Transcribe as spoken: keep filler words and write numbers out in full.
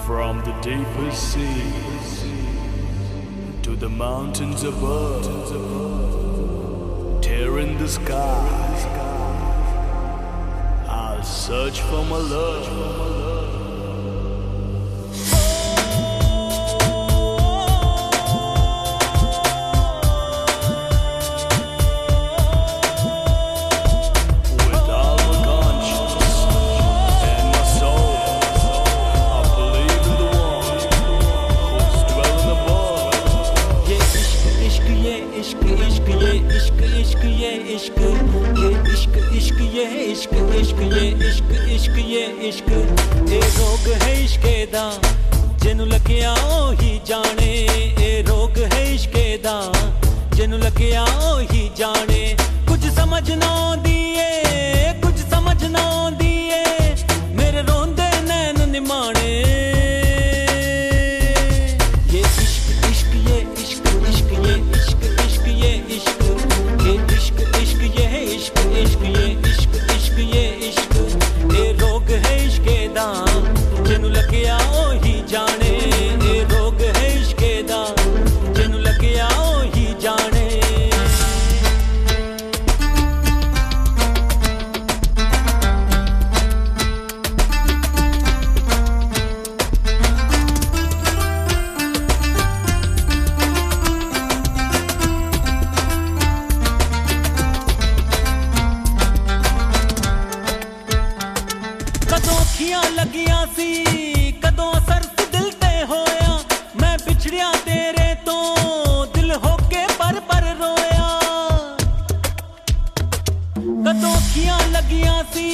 From the deepest seas to the mountains above, tearing the skies, I'll search for my love. इश्क इश्क ये इश्क इश्क ये इश्क ए रोग है इश्के दा जिन्नू लग्या ओही जाने ए रोग है इश्के दा जिन्नू लग्या ओही जाने कुछ समझ ना दिए कुछ समझ ना दिए मेरे रोंदे नैन निमाने ये इश्क इश्क ये इश्क इश्क ये इश्क इश्क ये इश्क ये इश्क इश्क ये इश्क इश्क ये इश्क ये इश्क ए रोग है इश्के दा जिन्नू लग्या ओही जाने ए रोग है इश्के दा जिन्नू लग्या ओही जाने अखियां लगियां सी कदों असर दिल ते होया मैं बिछड़िया तेरे तो दिल होके पर पर रोया कदों अखियां लगियां सी